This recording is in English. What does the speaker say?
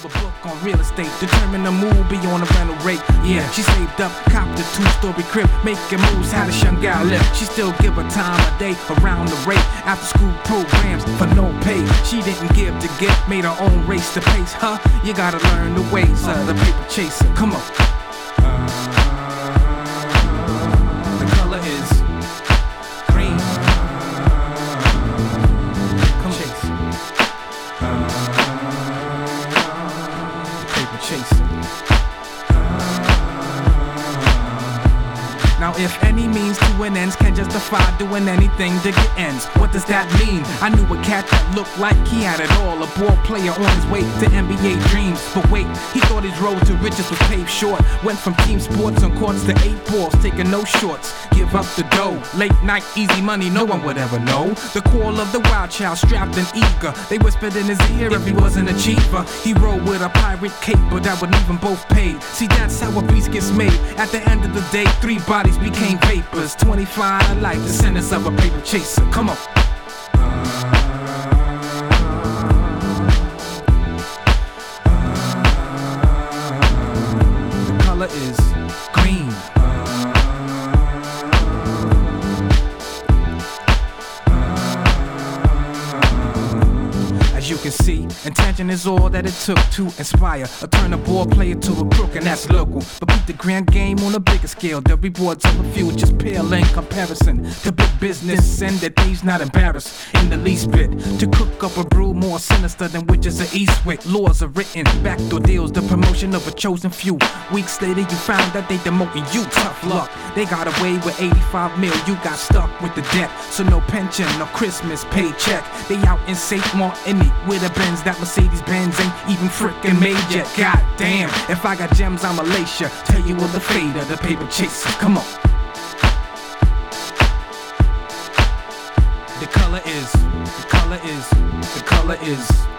of a book on real estate, determined to move beyond a rental rate. Yeah, she saved up, copped a 2-story crib, making moves, how this young gal live. She still give her time a day around the rate, after school programs for no pay. She didn't give to get, made her own race to pace. Huh? You gotta learn the ways of the paper chaser. Come on. The color is green. Come chase. Paper chaser. Now if any means to an ends can justify doing anything to get ends, what does that mean? I knew a cat that looked like he had it all, a ball player on his way to NBA dreams. But wait, he thought his road to riches was paved short. Went from team sports on courts to 8 balls, taking no shorts. Give up the dough, late night, easy money, no one would ever know. The call of the wild child, strapped and eager. They whispered in his ear if he was an achiever. He rode with a pirate caper that would leave them both paid. See, that's how a beast gets made. At the end of the day, 3 bodies became vapors. 25 to life, the sentence of a paper chaser. Come on. The color is green. As you can see, intention is all that it took to inspire a turn a ball player to a crook, and that's local. But beat the grand game on a bigger scale. The rewards of a few just pale in comparison to big business, and that thieves not embarrassed in the least bit to cook up a brew more sinister than witches of Eastwick. Laws are written, backdoor deals, the promotion of a chosen few. Weeks later, you found that they demoting you. Tough luck, they got away with 85 mil. You got stuck with the debt, so no pension, no Christmas paycheck. They out in St. Martin with a Benz, that Mercedes-Benz ain't even frickin' made yet. God damn, if I got gems, I'ma lace ya. Tell you all the fate of the paper chasers. Come on. The color is